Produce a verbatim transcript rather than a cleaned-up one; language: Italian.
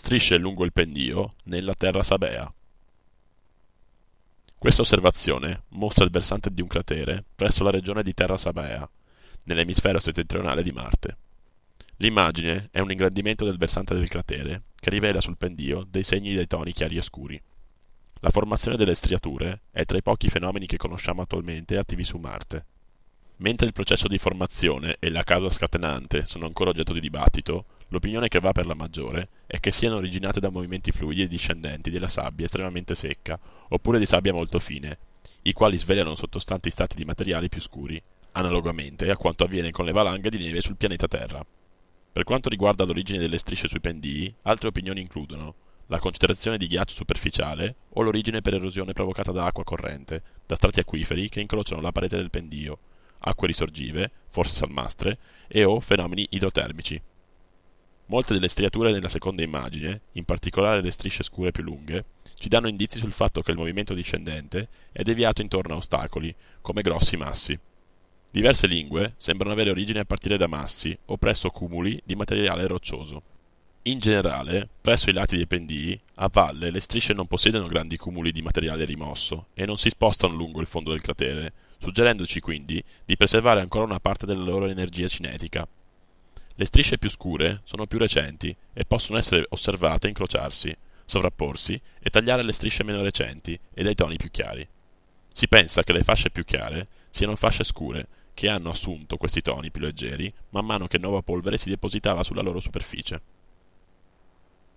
strisce lungo il pendio nella terra sabea. Questa osservazione mostra il versante di un cratere presso la regione di Terra Sabea, nell'emisfero settentrionale di Marte. L'immagine è un ingrandimento del versante del cratere che rivela sul pendio dei segni dei toni chiari e scuri. La formazione delle striature è tra i pochi fenomeni che conosciamo attualmente attivi su Marte. Mentre il processo di formazione e la causa scatenante sono ancora oggetto di dibattito, l'opinione che va per la maggiore è che siano originate da movimenti fluidi e discendenti della sabbia estremamente secca, oppure di sabbia molto fine, i quali svelano sottostanti stati di materiali più scuri, analogamente a quanto avviene con le valanghe di neve sul pianeta Terra. Per quanto riguarda l'origine delle strisce sui pendii, altre opinioni includono la concentrazione di ghiaccio superficiale o l'origine per erosione provocata da acqua corrente, da strati acquiferi che incrociano la parete del pendio, acque risorgive, forse salmastre, e o fenomeni idrotermici. Molte delle striature nella seconda immagine, in particolare le strisce scure più lunghe, ci danno indizi sul fatto che il movimento discendente è deviato intorno a ostacoli, come grossi massi. Diverse lingue sembrano avere origine a partire da massi o presso cumuli di materiale roccioso. In generale, presso i lati dei pendii, a valle le strisce non possiedono grandi cumuli di materiale rimosso e non si spostano lungo il fondo del cratere, suggerendoci quindi di preservare ancora una parte della loro energia cinetica. Le strisce più scure sono più recenti e possono essere osservate incrociarsi, sovrapporsi e tagliare le strisce meno recenti e dai toni più chiari. Si pensa che le fasce più chiare siano fasce scure che hanno assunto questi toni più leggeri man mano che nuova polvere si depositava sulla loro superficie.